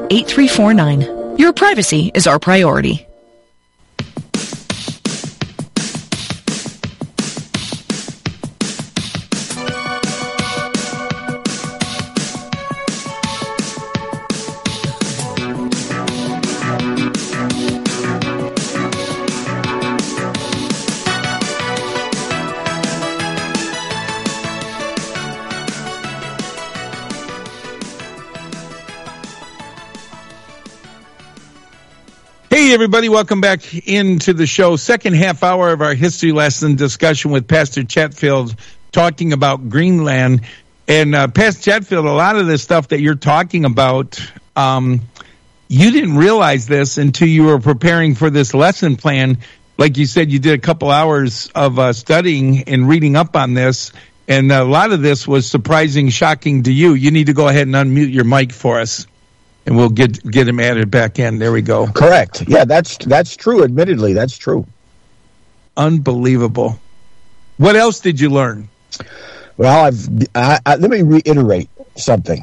8349. Your privacy is our priority. Hey, everybody, welcome back into the show. Second half hour of our history lesson discussion with Pastor Chetfield talking about Greenland. And Pastor Chetfield, a lot of this stuff that you're talking about, you didn't realize this until you were preparing for this lesson plan. Like you said, you did a couple hours of studying and reading up on this. And a lot of this was surprising, shocking to you. You need to go ahead and unmute your mic for us. And we'll get him added back in. There we go. Correct. Yeah, that's true. Admittedly, that's true. Unbelievable. What else did you learn? Well, let me reiterate something.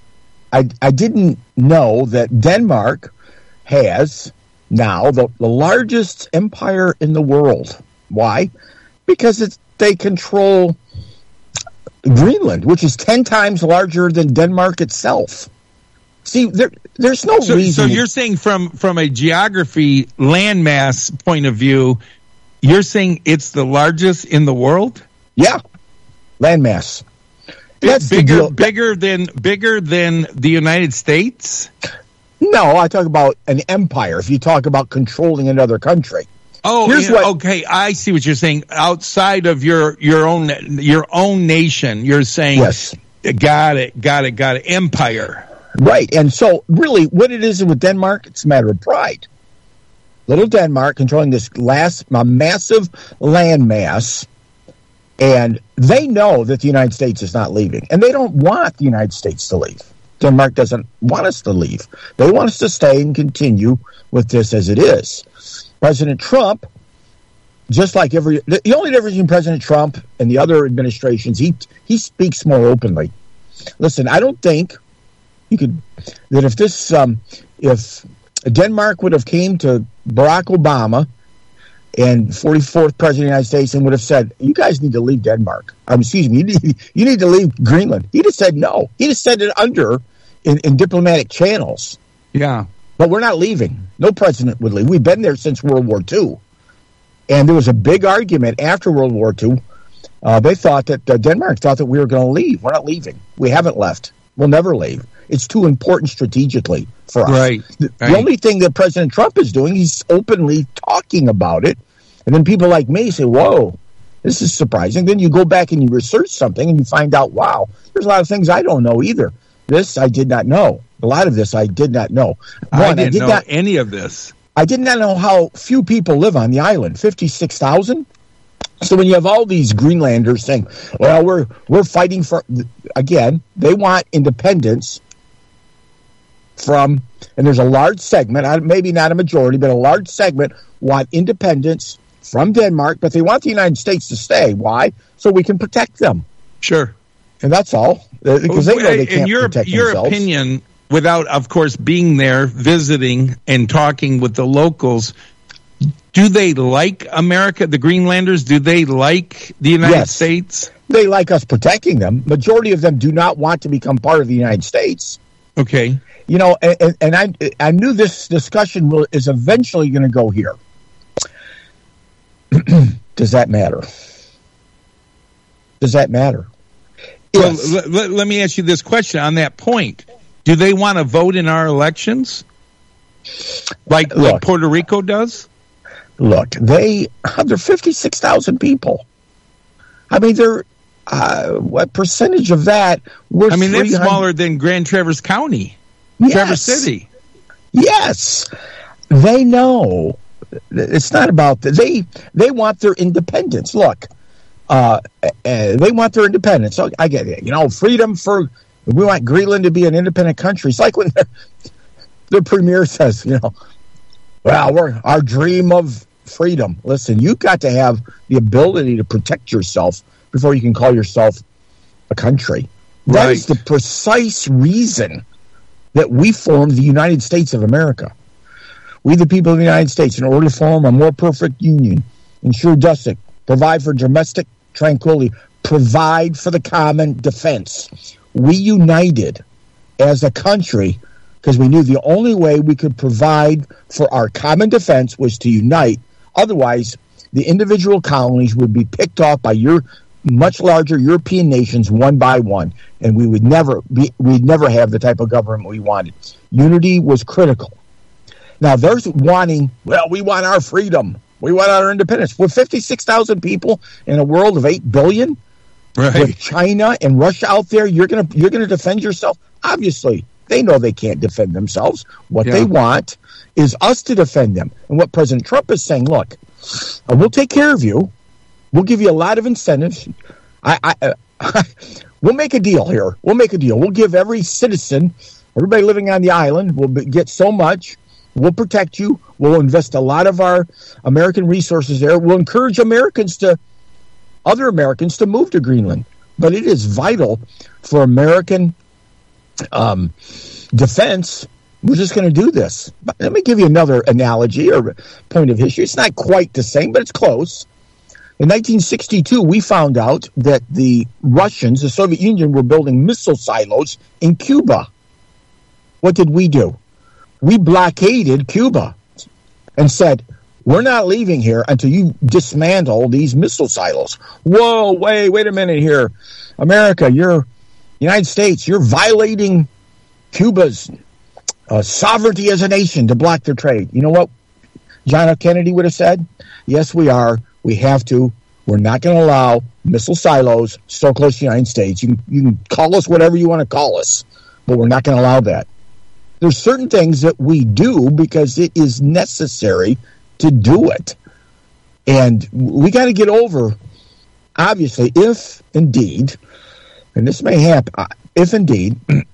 I didn't know that Denmark has now the largest empire in the world. Why? Because they control Greenland, which is 10 times larger than Denmark itself. See, there's no reason. So you're saying from a geography landmass point of view, you're saying it's the largest in the world? Yeah, landmass. That's bigger than the United States? No, I talk about an empire. If you talk about controlling another country. Oh, okay. I see what you're saying. Outside of your own nation, you're saying. Yes. Got it. Empire. Right, and so really what it is with Denmark, it's a matter of pride. Little Denmark controlling this massive landmass, and they know that the United States is not leaving, and they don't want the United States to leave. Denmark doesn't want us to leave. They want us to stay and continue with this as it is. President Trump, just like the only difference between President Trump and the other administrations, he speaks more openly. Listen, I don't think if Denmark would have came to Barack Obama and 44th president of the United States and would have said, you guys need to leave Denmark. You need to leave Greenland. He'd have said no. He'd have said it in diplomatic channels. Yeah. But we're not leaving. No president would leave. We've been there since World War II. And there was a big argument after World War II. They thought that Denmark thought that we were going to leave. We're not leaving. We haven't left. We'll never leave. It's too important strategically for us. Right. The only thing that President Trump is doing, he's openly talking about it. And then people like me say, whoa, this is surprising. Then you go back and you research something and you find out, wow, there's a lot of things I don't know either. This I did not know. A lot of this I did not know. I didn't know any of this. I did not know how few people live on the island, 56,000. So when you have all these Greenlanders saying, well, we're fighting for, again, they want independence from, and there's a large segment, maybe not a majority, but a large segment want independence from Denmark, but they want the United States to stay. Why? So we can protect them. Sure. And that's all. Because they know they can't protect themselves. Your opinion, without, of course, being there, visiting, and talking with the locals, do they like America, the Greenlanders? Do they like the United States? They like us protecting them. Majority of them do not want to become part of the United States. Okay. You know, and I knew this discussion is eventually going to go here. Does that matter? Does that matter? Well, let me ask you this question on that point. Do they want to vote in our elections? Like Puerto Rico does? Look, they're 56,000 people. I mean, what percentage of that? That's smaller than Grand Traverse County, Traverse City. Yes, they know. It's not about they want their independence. Look, they want their independence. So I get it. You know, freedom for. We want Greenland to be an independent country. It's like when the premier says, you know, well, our dream of freedom. Listen, you've got to have the ability to protect yourself before you can call yourself a country. That is the precise reason that we formed the United States of America. We, the people of the United States, in order to form a more perfect union, ensure justice, provide for domestic tranquility, provide for the common defense. We united as a country because we knew the only way we could provide for our common defense was to unite. Otherwise, the individual colonies would be picked off by your much larger European nations one by one, and we'd never have the type of government we wanted. Unity was critical. Now, there's wanting, well, we want our freedom. We want our independence. With 56,000 people in a world of 8 billion, right, with China and Russia out there, you're gonna defend yourself? Obviously, they know they can't defend themselves. What they want is us to defend them. And what President Trump is saying, look, we'll take care of you. We'll give you a lot of incentives. We'll make a deal here. We'll make a deal. We'll give every citizen, everybody living on the island, will get so much. We'll protect you. We'll invest a lot of our American resources there. We'll encourage other Americans to move to Greenland. But it is vital for American defense. We're just going to do this. But let me give you another analogy or point of history. It's not quite the same, but it's close. In 1962, we found out that the Russians, the Soviet Union, were building missile silos in Cuba. What did we do? We blockaded Cuba and said, we're not leaving here until you dismantle these missile silos. Whoa, wait a minute here. America, United States, you're violating Cuba's sovereignty as a nation to block their trade. You know what John F. Kennedy would have said? Yes, we are. We have to. We're not going to allow missile silos so close to the United States. You can call us whatever you want to call us, but we're not going to allow that. There's certain things that we do because it is necessary to do it. And we got to get over, obviously, if indeed, and this may happen, if indeed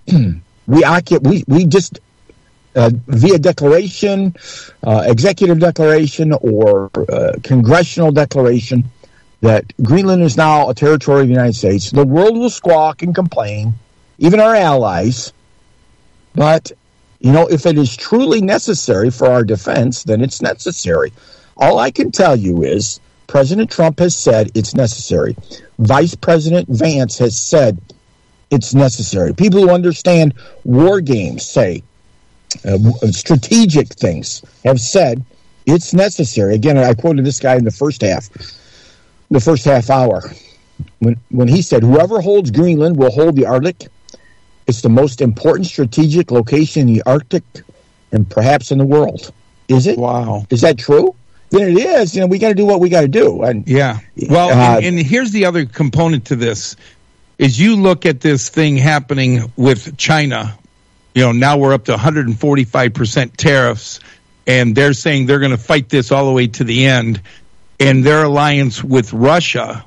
we just via declaration, executive declaration, or congressional declaration that Greenland is now a territory of the United States, the world will squawk and complain, even our allies. But, if it is truly necessary for our defense, then it's necessary. All I can tell you is President Trump has said it's necessary. Vice President Vance has said it's necessary. People who understand war games say, strategic things have said it's necessary. Again, I quoted this guy in the first half hour, when he said, whoever holds Greenland will hold the Arctic. It's the most important strategic location in the Arctic and perhaps in the world. Is it? Wow. Is that true? Then it is. We got to do what we got to do. And yeah. Well, and here's the other component to this, is you look at this thing happening with China. Now we're up to 145% tariffs, and they're saying they're going to fight this all the way to the end. And their alliance with Russia,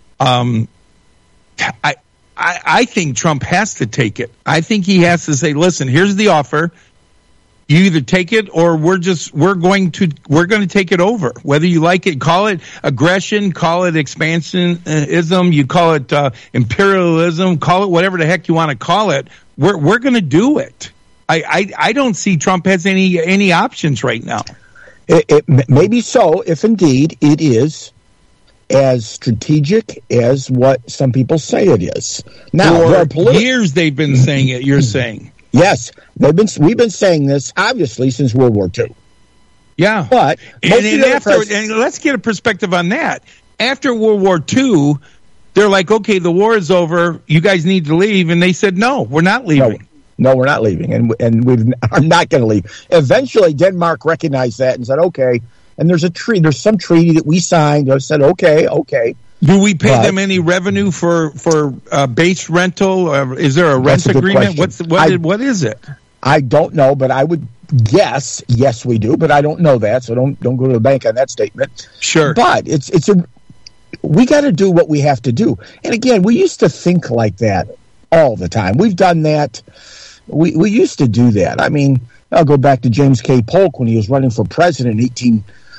I think Trump has to take it. I think he has to say, listen, here's the offer. You either take it or we're going to take it over. Whether you like it, call it aggression, call it expansionism, you call it imperialism, call it whatever the heck you want to call it. We're going to do it. I don't see Trump has any options right now. It maybe so, if indeed it is as strategic as what some people say it is. Now, for years they've been saying it. You're saying, yes, we've been saying this obviously since World War II. Yeah, but and let's get a perspective on that. After World War II, they're like, okay, the war is over. You guys need to leave, and they said, no, we're not leaving. No, we're not leaving, and we are not going to leave. Eventually, Denmark recognized that and said, okay. And there's some treaty that we signed that said, okay. Do we pay them any revenue for base rental? Is there a rent agreement? What is it? I don't know, but I would guess yes, we do. But I don't know that, so don't go to the bank on that statement. Sure, but we got to do what we have to do. And again, we used to think like that all the time. We've done that. We used to do that. I mean, I'll go back to James K. Polk when he was running for president in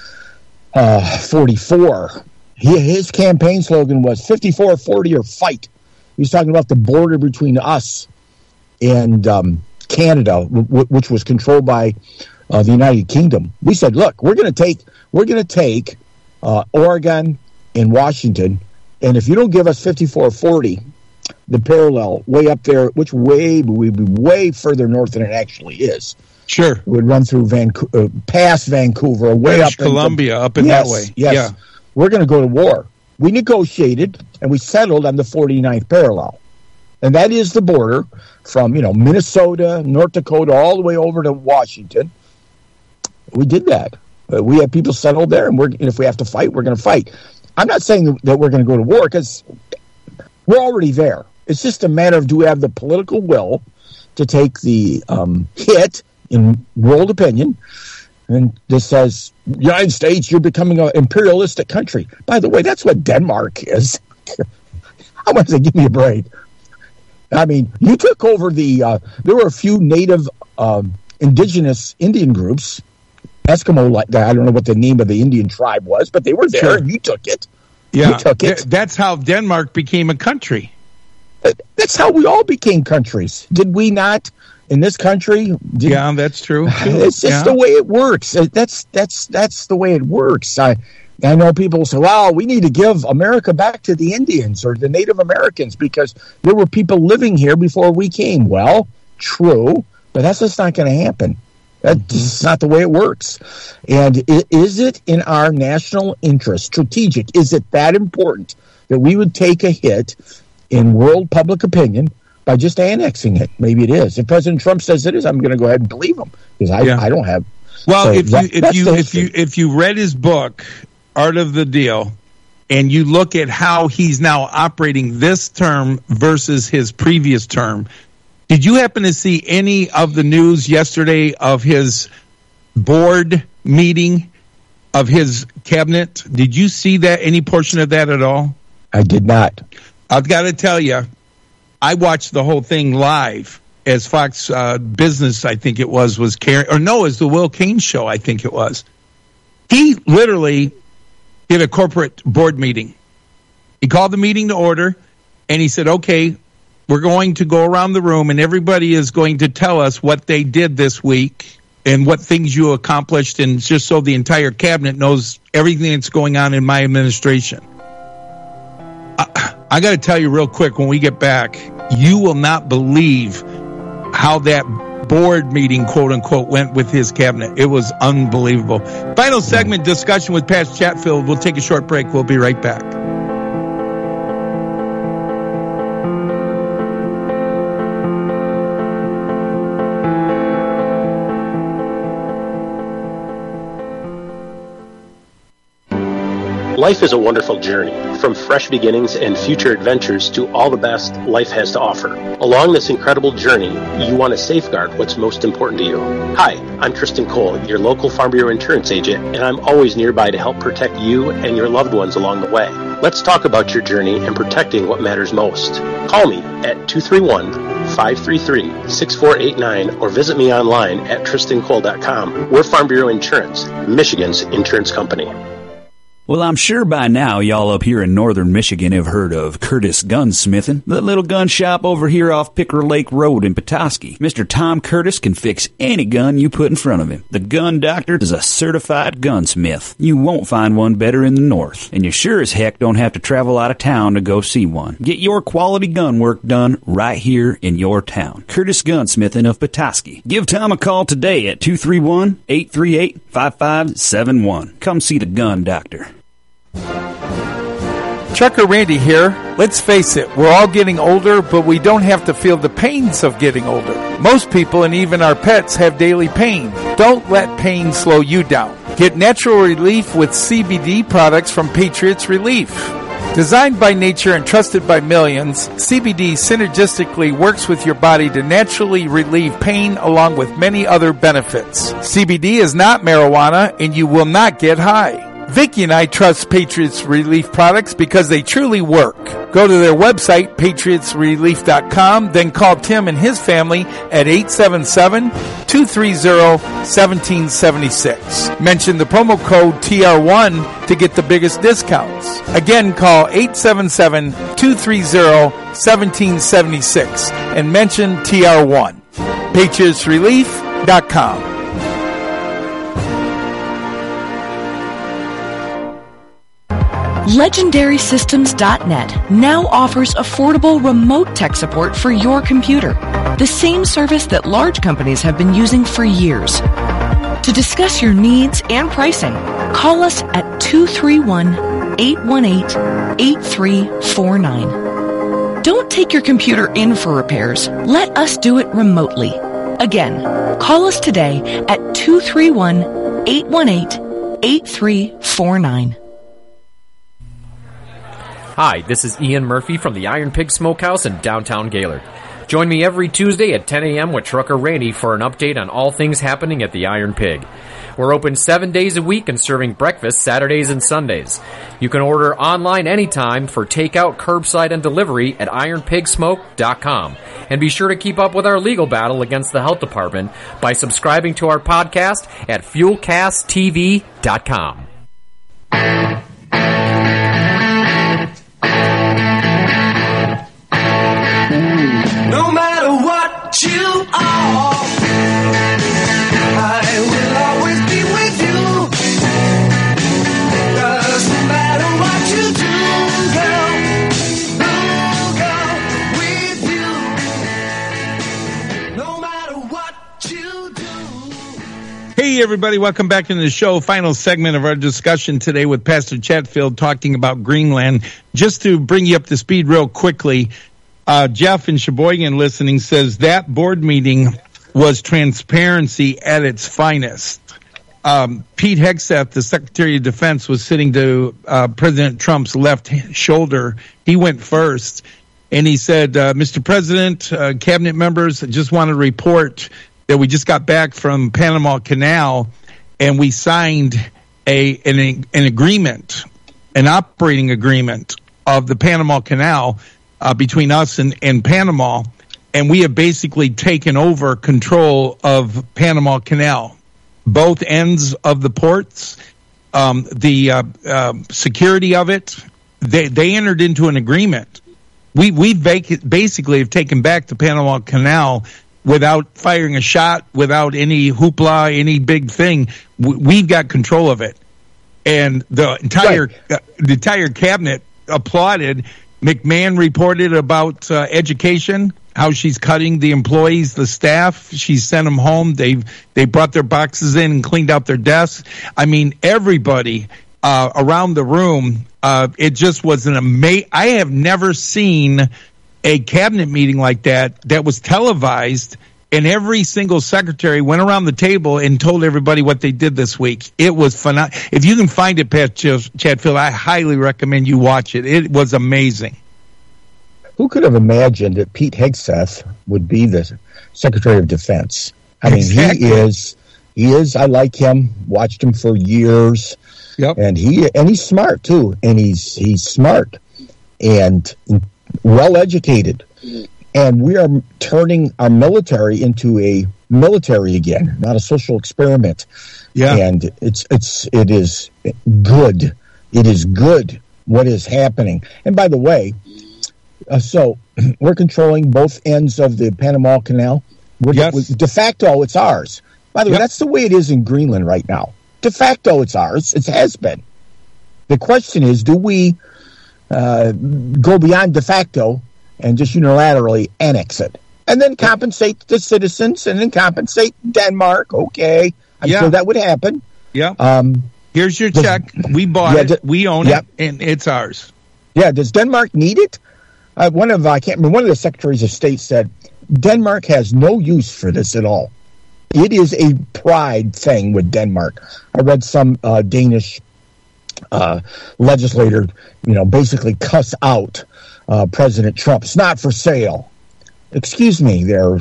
1844. His campaign slogan was 54-40 or fight. He was talking about the border between us and Canada, which was controlled by the United Kingdom. We said, look, we're going to take Oregon and Washington, and if you don't give us 5440, the parallel way up there, which would be way further north than it actually is. Sure, it would run through past Vancouver, way British up Columbia, up in that way. Yes, yeah. We're going to go to war. We negotiated and we settled on the 49th parallel, and that is the border from Minnesota, North Dakota, all the way over to Washington. We did that. We had people settled there, and if we have to fight, we're going to fight. I'm not saying that we're going to go to war because we're already there. It's just a matter of do we have the political will to take the hit in world opinion, and this says, United States, you're becoming an imperialistic country. By the way, that's what Denmark is. I want to say, give me a break. I mean, you took over there were a few native indigenous Indian groups, Eskimo, like that. I don't know what the name of the Indian tribe was, but they were there, sure. And you took it. Yeah, you took it. That's how Denmark became a country. That's how we all became countries. Did we not? In this country, yeah, that's true. It's just the way it works. That's the way it works. I know people say, "Well, we need to give America back to the Indians or the Native Americans because there were people living here before we came." Well, true, but that's just not going to happen. That's just not the way it works. And is it in our national interest, strategic? Is it that important that we would take a hit in world public opinion by just annexing it? Maybe it is. If President Trump says it is, I'm going to go ahead and believe him because I don't have. Well, so if you read his book, Art of the Deal, and you look at how he's now operating this term versus his previous term, did you happen to see any of the news yesterday of his board meeting of his cabinet? Did you see that, any portion of that at all? I did not. I've got to tell you, I watched the whole thing live as Fox Business, I think it was carrying, or no, as the Will Cain show, I think it was. He literally did a corporate board meeting. He called the meeting to order, and he said, okay, we're going to go around the room, and everybody is going to tell us what they did this week and what things you accomplished, and just so the entire cabinet knows everything that's going on in my administration. I got to tell you real quick, when we get back, you will not believe how that board meeting, quote unquote, went with his cabinet. It was unbelievable. Final segment discussion with Pat Chatfield. We'll take a short break. We'll be right back. Life is a wonderful journey, from fresh beginnings and future adventures to all the best life has to offer. Along this incredible journey, you want to safeguard what's most important to you. Hi, I'm Tristan Cole, your local Farm Bureau insurance agent, and I'm always nearby to help protect you and your loved ones along the way. Let's talk about your journey and protecting what matters most. Call me at 231-533-6489 or visit me online at tristancole.com. We're Farm Bureau Insurance, Michigan's insurance company. Well, I'm sure by now y'all up here in northern Michigan have heard of Curtis Gunsmithing, the little gun shop over here off Picker Lake Road in Petoskey. Mr. Tom Curtis can fix any gun you put in front of him. The Gun Doctor is a certified gunsmith. You won't find one better in the north, and you sure as heck don't have to travel out of town to go see one. Get your quality gun work done right here in your town. Curtis Gunsmithing of Petoskey. Give Tom a call today at 231-838-5571. Come see the Gun Doctor. Trucker Randy here. Let's face it, we're all getting older, but we don't have to feel the pains of getting older. Most people and even our pets have daily pain. Don't let pain slow you down. Get natural relief with CBD products from Patriots Relief. Designed by nature and trusted by millions, CBD synergistically works with your body to naturally relieve pain along with many other benefits. CBD is not marijuana and you will not get high. Vicki and I trust Patriots Relief products because they truly work. Go to their website, patriotsrelief.com, then call Tim and his family at 877-230-1776. Mention the promo code TR1 to get the biggest discounts. Again, call 877-230-1776 and mention TR1. PatriotsRelief.com. LegendarySystems.net now offers affordable remote tech support for your computer, the same service that large companies have been using for years. To discuss your needs and pricing, call us at 231-818-8349. Don't take your computer in for repairs. Let us do it remotely. Again, call us today at 231-818-8349. Hi, this is Ian Murphy from the Iron Pig Smokehouse in downtown Gaylord. Join me every Tuesday at 10 a.m. with Trucker Randy for an update on all things happening at the Iron Pig. We're open 7 days a week and serving breakfast Saturdays and Sundays. You can order online anytime for takeout, curbside, and delivery at ironpigsmoke.com. And be sure to keep up with our legal battle against the health department by subscribing to our podcast at fuelcasttv.com. No matter what you are, I will always be with you. 'Cause no matter what you do, girl, I'll go with you. No matter what you do. Hey, everybody, welcome back into the show. Final segment of our discussion today with Pastor Chatfield talking about Greenland. Just to bring you up to speed real quickly, Jeff in Sheboygan listening says that board meeting was transparency at its finest. Pete Hegseth, the Secretary of Defense, was sitting to President Trump's left shoulder. He went first, and he said, Mr. President, cabinet members, I just want to report that we just got back from Panama Canal, and we signed an agreement, an operating agreement of the Panama Canal between us and Panama, and we have basically taken over control of Panama Canal, both ends of the ports, the security of it. They entered into an agreement. We basically have taken back the Panama Canal without firing a shot, without any hoopla, any big thing. We've got control of it, and the entire cabinet applauded. McMahon reported about education, how she's cutting the employees, the staff. She sent them home. They brought their boxes in and cleaned out their desks. I mean, everybody around the room. It just was an amazing. I have never seen a cabinet meeting like that was televised, and every single secretary went around the table and told everybody what they did this week. It was phenomenal. If you can find it, Pat Chatfield, I highly recommend you watch it. It was amazing. Who could have imagined that Pete Hegseth would be the Secretary of Defense? I mean, exactly. He is. I like him. Watched him for years. Yep. And he's smart too. And he's smart and well educated. And we are turning our military into a military again, not a social experiment. Yeah. And it is good. It is good what is happening. And by the way, so we're controlling both ends of the Panama Canal. Yes. De facto, it's ours. By the way, that's the way it is in Greenland right now. De facto, it's ours. It has been. The question is, do we go beyond de facto and just unilaterally annex it, and then compensate the citizens, and then compensate Denmark? Okay, I'm sure that would happen. Yeah. Here's your check. We bought it. We own it, and it's ours. Yeah. Does Denmark need it? One of the secretaries of state said Denmark has no use for this at all. It is a pride thing with Denmark. I read some Danish legislator, basically cuss out President Trump. It's not for sale. Excuse me,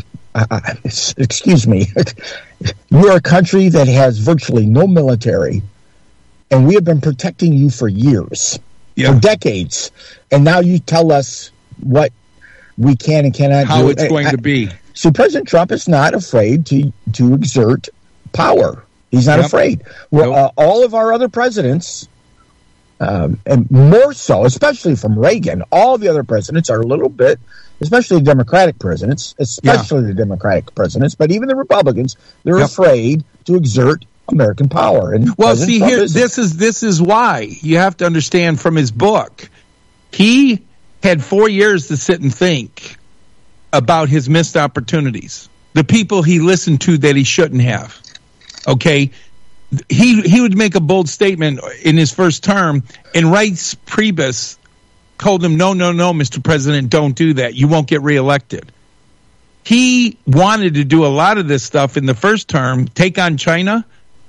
excuse me. You're a country that has virtually no military, and we have been protecting you for years, for decades, and now you tell us what we can and cannot do. How it's going to be. So President Trump is not afraid to exert power. He's not afraid. Well, all of our other presidents and more so, especially from Reagan. All the other presidents are a little bit, especially Democratic presidents, the Democratic presidents, but even the Republicans, they're afraid to exert American power. And well, see here, this is why you have to understand from his book. He had 4 years to sit and think about his missed opportunities, the people he listened to that he shouldn't have. Okay, he would make a bold statement in his first term, and Reince Priebus told him, no, Mr. President, don't do that. You won't get reelected. He wanted to do a lot of this stuff in the first term, take on China,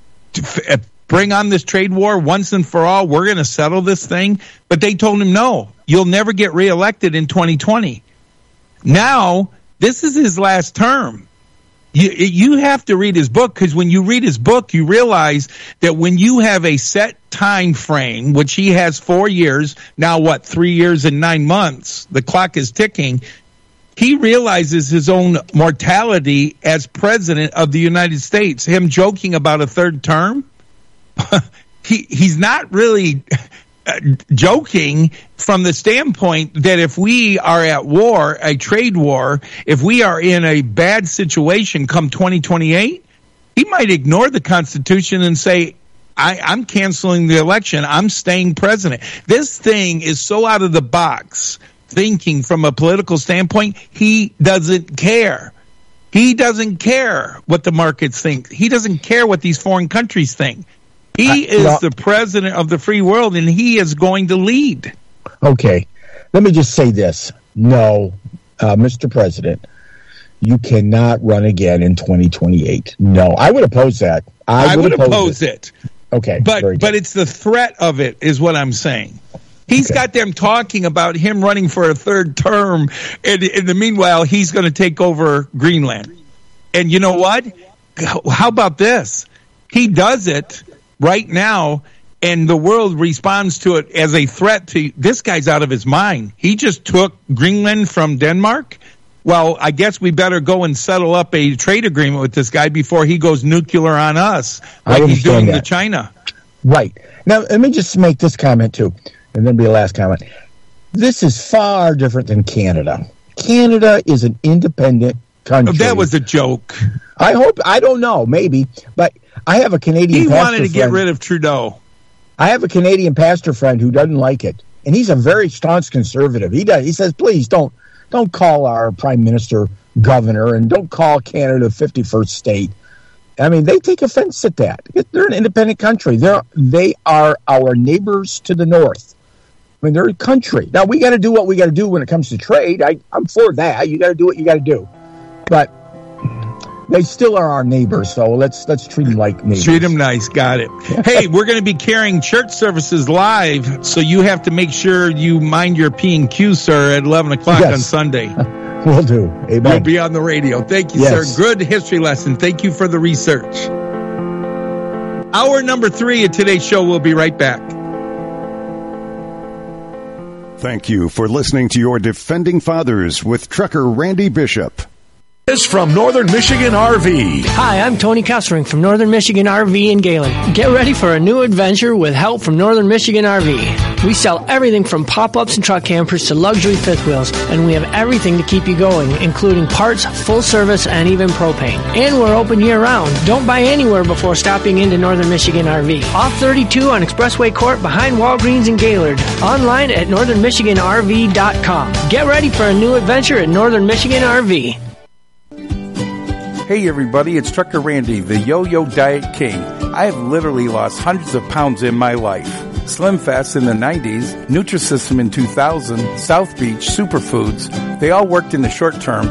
bring on this trade war once and for all. We're going to settle this thing. But they told him, no, you'll never get reelected in 2020. Now, this is his last term. You have to read his book, because when you read his book, you realize that when you have a set time frame, which he has 4 years, now 3 years and 9 months, the clock is ticking, he realizes his own mortality as president of the United States. Him joking about a third term, he's not really joking from the standpoint that if we are at war, a trade war, if we are in a bad situation come 2028, he might ignore the Constitution and say, I'm canceling the election. I'm staying president. This thing is so out of the box thinking from a political standpoint. He doesn't care. He doesn't care what the markets think. He doesn't care what these foreign countries think. He is the president of the free world, and he is going to lead. Okay. Let me just say this. No, Mr. President, you cannot run again in 2028. No, I would oppose that. I would oppose it. Okay. But it's the threat of it is what I'm saying. He's got them talking about him running for a third term, and in the meanwhile, he's going to take over Greenland. And you know what? How about this? He does it right now, and the world responds to it as a threat to this guy's out of his mind. He just took Greenland from Denmark. Well, I guess we better go and settle up a trade agreement with this guy before he goes nuclear on us, like he's doing to China. Right. Now, let me just make this comment, too, and then be the last comment. This is far different than Canada. Canada is an independent country. Oh, that was a joke. I don't know, maybe, but I have a Canadian pastor friend. He wanted to get rid of Trudeau. I have a Canadian pastor friend who doesn't like it, and he's a very staunch conservative. He says, please don't call our prime minister governor, and don't call Canada 51st state. I mean, they take offense at that. They're an independent country. They are our neighbors to the north. I mean, they're a country. Now, we got to do what we got to do when it comes to trade. I'm for that. You got to do what you got to do. But they still are our neighbors, so let's treat them like neighbors. Treat them nice. Got it. Hey, we're going to be carrying church services live, so you have to make sure you mind your P&Q, sir, at 11 o'clock on Sunday. Will do. Amen. We'll be on the radio. Thank you, sir. Good history lesson. Thank you for the research. Hour number 3 of today's show. We'll be right back. Thank you for listening to your Defending Fathers with Trucker Randy Bishop. Is from Northern Michigan RV. Hi, I'm Tony Kessering from Northern Michigan RV in Galen. Get ready for a new adventure with help from Northern Michigan RV. We sell everything from pop-ups and truck campers to luxury fifth wheels, and we have everything to keep you going, including parts, full service, and even propane. And we're open year-round. Don't buy anywhere before stopping into Northern Michigan RV. Off 32 on Expressway Court behind Walgreens in Gaylord. Online at northernmichiganrv.com. Get ready for a new adventure at Northern Michigan RV. Hey everybody, it's Trucker Randy, the Yo-Yo Diet King. I have literally lost hundreds of pounds in my life. Slim Fast in the 90s, Nutrisystem in 2000, South Beach, Superfoods, they all worked in the short term,